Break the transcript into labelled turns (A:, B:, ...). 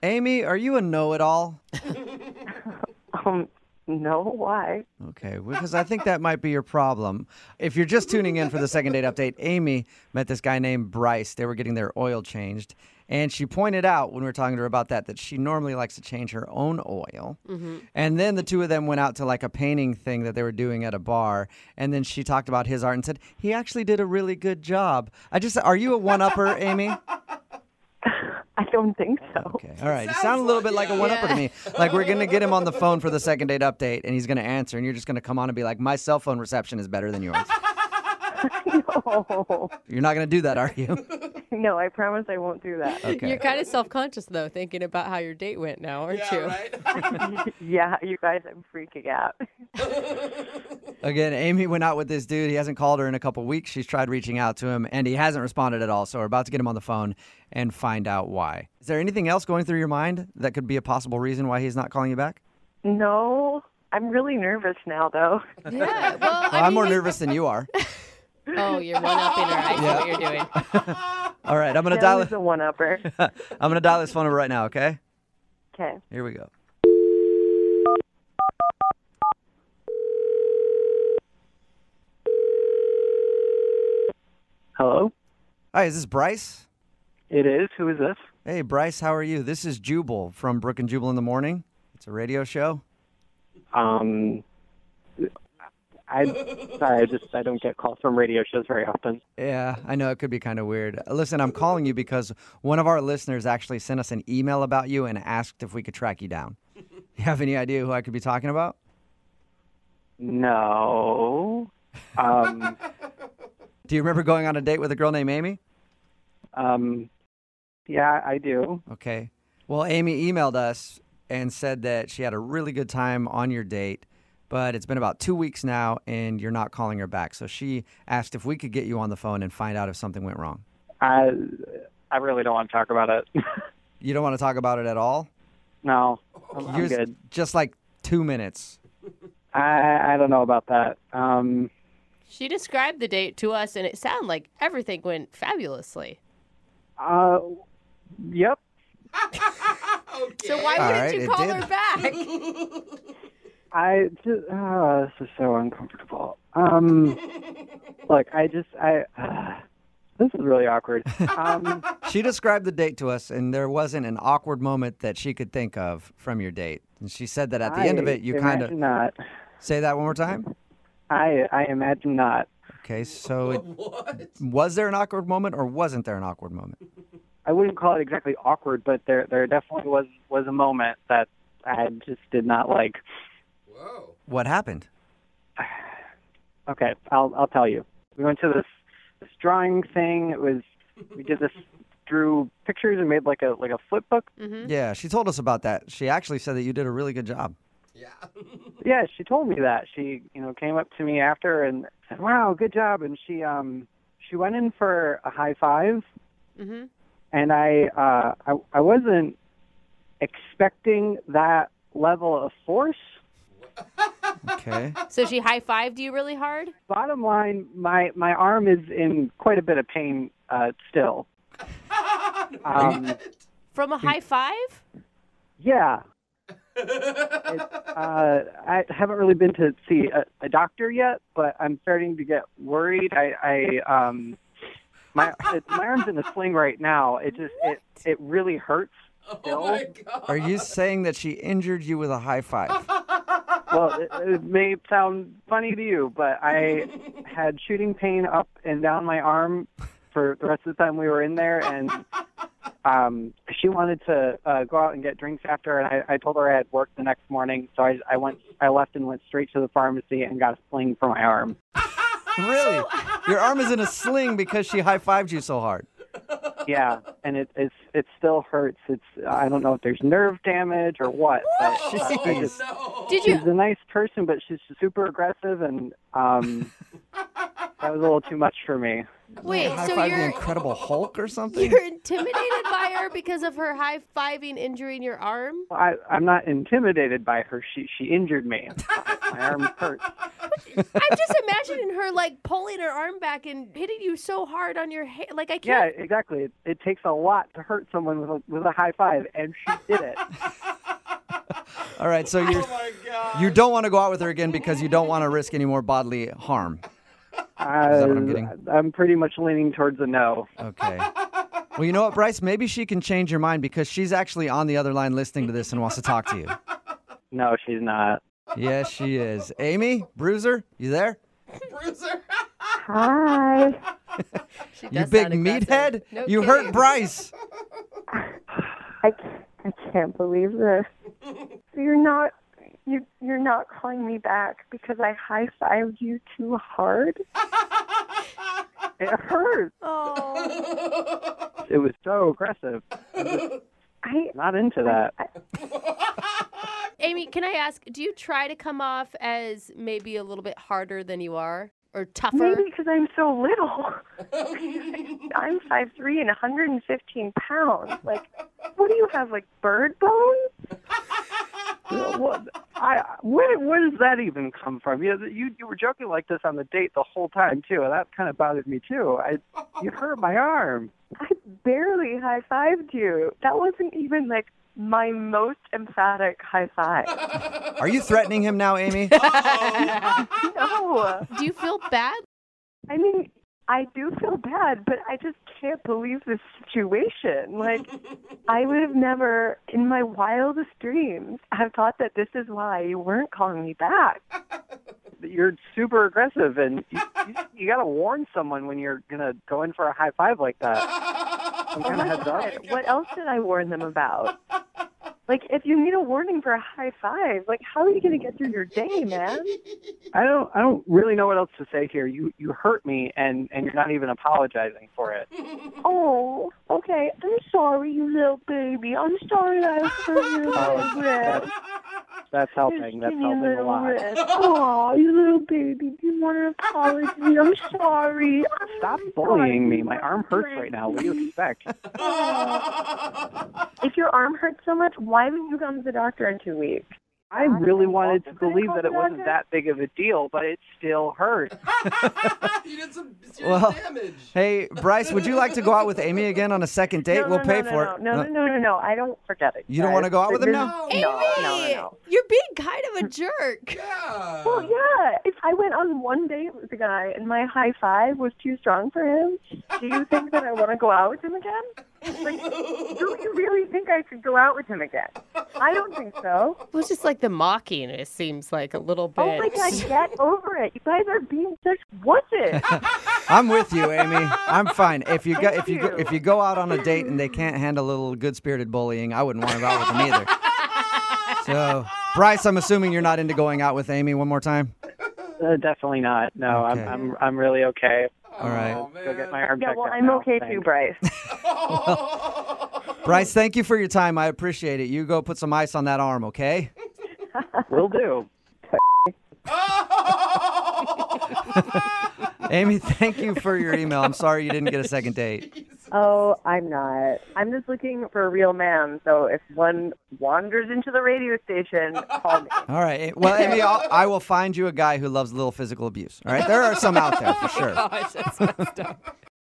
A: Amy, are you a know-it-all?
B: No, why?
A: Okay, because I think that might be your problem. If you're just tuning in for the second date update, Amy met this guy named Bryce. They were getting their oil changed. And she pointed out when we were talking to her about that she normally likes to change her own oil. Mm-hmm. And then the two of them went out to like a painting thing that they were doing at a bar. And then she talked about his art and said, he actually did a really good job. Are you a one-upper, Amy?
B: I don't think so.
A: Okay, all right. You sound a little bit like a one-upper to me. Like we're going to get him on the phone for the second date update, and he's going to answer, and you're just going to come on and be like, my cell phone reception is better than yours.
B: No.
A: You're not going to do that, are you?
B: No, I promise I won't do that.
A: Okay.
C: You're kind of self-conscious, though, thinking about how your date went now, aren't you?
D: Right?
B: Yeah, you guys, I'm freaking out.
A: Again, Amy went out with this dude. He hasn't called her in a couple weeks. She's tried reaching out to him, and he hasn't responded at all. So we're about to get him on the phone and find out why. Is there anything else going through your mind that could be a possible reason why he's not calling you back?
B: No, I'm really nervous now, though.
C: Yeah, well,
A: I'm more nervous than you are.
C: Oh, you're one-upping her. I see what you're doing.
A: All right, I'm going to
B: That
A: dial
B: was a one-upper.
A: I'm going to dial this phone number right now, okay?
B: Okay.
A: Here we go.
B: Hello?
A: Hi, is this Bryce?
B: It is. Who is this?
A: Hey, Bryce, how are you? This is Jubal from Brook and Jubal in the Morning. It's a radio show.
B: I don't get calls from radio shows very often.
A: Yeah, I know it could be kind of weird. Listen, I'm calling you because one of our listeners actually sent us an email about you and asked if we could track you down. You have any idea who I could be talking about?
B: No.
A: Do you remember going on a date with a girl named Amy?
B: Yeah, I do.
A: Okay. Well, Amy emailed us and said that she had a really good time on your date, but it's been about 2 weeks now and you're not calling her back. So she asked if we could get you on the phone and find out if something went wrong.
B: I really don't want to talk about it.
A: You don't want to talk about it at all?
B: No, I'm good.
A: Just like 2 minutes.
B: I don't know about that.
C: She described the date to us, and it sounded like everything went fabulously.
B: Yep.
D: Okay.
C: So why
A: All
C: wouldn't
A: right,
C: you
A: it
C: call
A: did.
C: her back?
B: I just, this is so uncomfortable. Look, this is really awkward.
A: She described the date to us, and there wasn't an awkward moment that she could think of from your date. And she said that at the end of it, you kind of...
B: imagine not.
A: Say that one more time?
B: I imagine not.
A: Okay, so
D: What?
A: was there an awkward moment or wasn't there an awkward moment?
B: I wouldn't call it exactly awkward, but there definitely was a moment that I just did not like.
D: Whoa.
A: What happened?
B: Okay, I'll tell you. We went to this drawing thing. We drew pictures and made like a flip book.
A: Yeah, she told us about that. She actually said that you did a really good job.
D: Yeah.
B: Yeah, she told me that. She came up to me after and said, "Wow, good job." And she went in for a high five.
C: Mm-hmm.
B: And I wasn't expecting that level of force.
A: Okay.
C: So she high-fived you really hard?
B: Bottom line, my arm is in quite a bit of pain still.
C: From a high five?
B: Yeah. I haven't really been to see a doctor yet, but I'm starting to get worried. My arm's in a sling right now. It really hurts still.
D: Oh my God.
A: Are you saying that she injured you with a high five?
B: Well, it may sound funny to you, but I had shooting pain up and down my arm for the rest of the time we were in there, and she wanted to go out and get drinks after, and I told her I had work the next morning, so I left and went straight to the pharmacy and got a sling for my arm.
A: Really? Your arm is in a sling because she high-fived you so hard.
B: Yeah, and it still hurts. I don't know if there's nerve damage or what. But,
A: Jeez.
D: No.
C: Did you?
B: she's a nice person, but she's super aggressive, and That was a little too much for me.
C: Wait,
A: High
C: so
A: five the
C: you're
A: Incredible Hulk or something?
C: you're intimidated by her because of her high-fiving injuring your arm?
B: I'm not intimidated by her. She injured me. My arm hurts.
C: I'm just imagining her like pulling her arm back and hitting you so hard on your head. Like I
B: Yeah,
C: can't.
B: exactly. It takes a lot to hurt someone with a high five, and she did it.
A: All right, so
D: Oh my God.
A: you don't want to go out with her again because you don't want to risk any more bodily harm. that what I'm getting?
B: I'm pretty much leaning towards a no.
A: Okay. Well, you know what, Bryce? Maybe she can change your mind because she's actually on the other line listening to this and wants to talk to you.
B: No, she's not.
A: Yes, she is. Amy, Bruiser, you there?
D: Bruiser.
E: Hi.
C: She
A: You
C: does
A: big
C: sound aggressive.
A: meathead?
C: No
A: You
C: kidding.
A: hurt Bryce.
E: I can't believe this. So you're not calling me back because I high-fived you too hard?
B: It hurt.
C: Oh.
B: It was so aggressive. Not into that.
C: Amy, can I ask, do you try to come off as maybe a little bit harder than you are? Or tougher?
E: Maybe because I'm so little. I'm 5'3" and 115 pounds. Like, what do you have, like bird bones?
B: Where does that even come from? You were joking like this on the date the whole time too, and that kind of bothered me too. You hurt my arm.
E: I barely high-fived you. That wasn't even, like, my most emphatic high five.
A: Are you threatening him now, Amy?
E: No.
C: Do you feel bad?
E: I mean, I do feel bad, but I just can't believe this situation. Like, I would have never, in my wildest dreams, have thought that this is why you weren't calling me back.
B: You're super aggressive, and you got to warn someone when you're gonna go in for a high five like that. Some kind of heads up.
E: What else did I warn them about? Like, if you need a warning for a high five, like, how are you going to get through your day, man?
B: I don't really know what else to say here. You hurt me, and you're not even apologizing for it.
E: Oh, okay. I'm sorry, you little baby. I'm sorry I hurt your little wrist.
B: That's helping. That's
E: Skinny
B: helping a
E: little
B: lot.
E: wrist. Oh, you little baby. Do you want an apology? I'm sorry.
B: Stop bullying me. My arm hurts right now. What do you expect?
E: If your arm hurts so much, why didn't you come to the doctor in 2 weeks?
B: I really wanted to believe that it wasn't that big of a deal, but it still hurt.
D: You did some serious damage.
A: Hey, Bryce, would you like to go out with Amy again on a second date? We'll pay for it.
E: No. I don't forget it.
A: You don't want to go out with him now?
E: No.
C: You're being kind of a jerk.
D: Yeah.
E: Well, yeah. If I went on one date with a guy and my high five was too strong for him, do you think that I want to go out with him again? Like, do you really think I should go out with him again? I don't think so.
C: It was just like the mocking, it seems like a little bit.
E: Oh my God, get over it. You guys are being such wusses.
A: I'm with you, Amy. I'm fine. If you go out on a date and they can't handle a little good-spirited bullying, I wouldn't want to go out with them either. So, Bryce, I'm assuming you're not into going out with Amy one more time?
B: Definitely not. No,
A: Okay.
B: I'm really okay.
A: All right.
D: Oh, man.
B: Go get my arm
E: Yeah,
B: checked
E: well,
B: out
E: I'm
B: now.
E: okay too,
B: Thanks.
E: Bryce.
A: Bryce, thank you for your time. I appreciate it. You go put some ice on that arm, okay?
B: Will do.
A: Amy, thank you for your email. I'm sorry you didn't get a second date.
E: Oh, I'm not. I'm just looking for a real man. So if one wanders into the radio station, call me.
A: All right. Well, Amy, I will find you a guy who loves a little physical abuse. All right? There are some out there for sure.
C: Gosh, that's messed up.